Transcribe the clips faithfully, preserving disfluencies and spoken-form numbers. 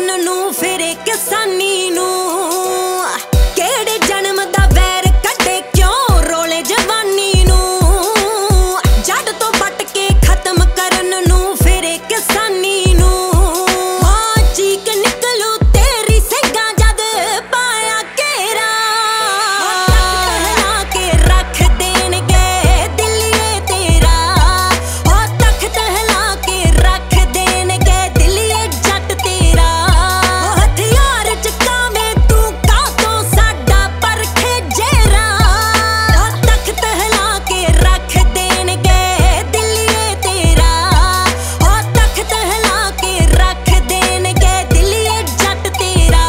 ਕਰਨ ਨੂੰ ਫਿਰੇ ਕਿਸਾਨੀ ਨੂੰ। ਕਿਹੜੇ ਜਨਮ ਦਾ ਵੈਰ ਕੱਢੇ ਕਿਉਂ ਰੋਲੇ ਜਵਾਨੀ ਨੂੰ। ਜੱਟ ਤੋਂ ਵੱਟ ਕੇ ਖਤਮ ਕਰਨ ਨੂੰ ਫਿਰੇ ਕਿਸਾਨੀ ਨੂੰ। ਹਾਂ ਚੀਕ ਨਿਕਲੂ ਤੇਰੀ ਸਿੰਘਾਂ ਜਦ ਪਾਇਆ ਘੇਰਾ। ਹਿਲਾ ਕੇ ਰੱਖ ਦੇਣਗੇ ਦਿੱਲੀਏ ਤੇਰਾ। ਉਹ ਤਖਤ ਹਿਲਾ ਕੇ ਰੱਖ ਦੇਣਗੇ ਦਿੱਲੀਏ ਜੱਟ ਤੇਰਾ। ਉਹ ਹਥਿਆਰ ਚੁਕਾਵੇਂ ਤੂੰ ਕਾਹਤੋਂ ਸਾਡਾ ਪਰਖੇ ਜੇਰਾ। ਉਹ ਤਖਤ ਹਿਲਾ ਕੇ ਰੱਖ ਦੇਣਗੇ ਦਿੱਲੀਏ ਤੇਰਾ। ਉਹ ਤਖਤ ਹਿਲਾ ਕੇ ਰੱਖ ਦੇਣਗੇ ਦਿੱਲੀਏ ਜੱਟ ਤੇਰਾ।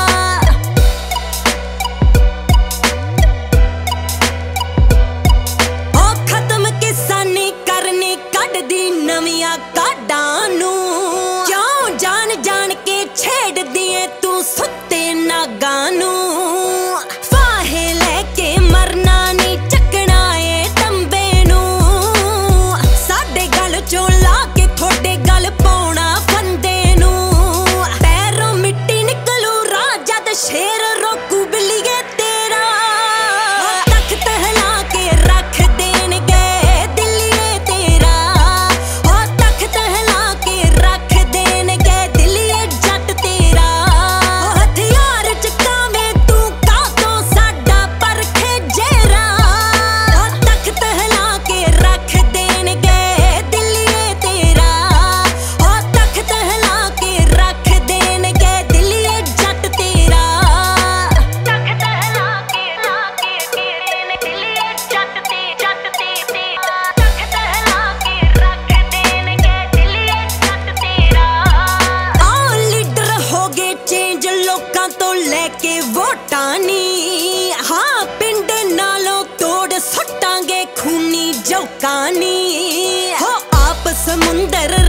ਉਹ ਖਤਮ ਕਿਸਾਨੀ ਕਰਨੀ ਕੱਢਦੀ ਨਵੀਆਂ ਕਾਢਾਂ ਨੂੰ। ਕਿਉਂ ਜਾਣ ਜਾਣ ਕੇ ਛੇੜਦੀ ਏ ਤੂੰ ਸੁੱਤੇ ਨਾਗਾਂ ਨੂੰ। ਫਾਹੇ ਲੈ ਕੇ ਮਰਨਾ ਨੀ ਚੱਕਣਾ ਏ ਤੰਬੇ ਨੂੰ। ਸਾਡੇ ਗਲ ਚੋਂ ਲਾ ਕੇ ਥੋੜੇ ਗਲ ਪਾਉਣਾ ਫੰਦੇ ਨੂੰ। ਪੈਰੋਂ ਮਿੱਟੀ ਨਿਕਲੂ ਰਾਹ ਜਦ ਸ਼ੇਰ ਰੋਕੂ ਬਿੱਲੀਏ ਤੇਰਾ। ਉਹ ਤਖਤ ਹਿਲਾ ਕੇ ਰੱਖ ਦੇਣਗੇ ਦਿੱਲੀਏ ਤੇਰਾ। ਉਹ ਤਖਤ ਹਿਲਾ ਕੇ ਰੱਖ ਦੇਣਗੇ ਦਿੱਲੀਏ ਜੱਟ ਤੇਰਾ। ਉਹ ਹਥਿਆਰ ਚੁਕਾਵੇਂ ਤੂੰ ਕਾਹਤੋਂ ਸਾਡਾ ਪਰਖੇ ਜੇਰਾ। ਉਹ ਤਖਤ ਹਿਲਾ ਕੇ ਰੱਖ ਦੇਣਗੇ ਦਿੱਲੀਏ ਤੇਰਾ। ਉਹ ਤਖਤ ਹਿਲਾ ਕੇ ਰੱਖ ਦੇਣਗੇ ਦਿੱਲੀਏ ਜੱਟ ਤੇਰਾ। ਤਖਤ ਹਿਲਾ ਕੇ ਲਾ ਕੇ ਦੇਣਗੇ ਦਿੱਲੀਏ ਜੱਟ ਤੇ ਜੱਟ ਤੇ ਤੇਰਾ। ਤਖਤ ਹਿਲਾ ਕੇ ਰੱਖ ਦੇਣਗੇ ਦਿੱਲੀਏ ਜੱਟ ਤੇਰਾ। ਆਹ ਲੀਡਰ ਹੋ ਗਏ ਚੇਂਜ ਲੋਕਾਂ ਤੋਂ ਲੈ ਕੇ ਵੋਟਾਂ ਨੀ। ਹਾਂ ਪਿੰਡ ਨਾਲੋਂ ਤੋੜ ਸੁੱਟਾਂਗੇ ਖੂਨੀ ਜੋਕਾਂ ਨੀ। ਹੋ ਆਪ ਸਮੁੰਦਰ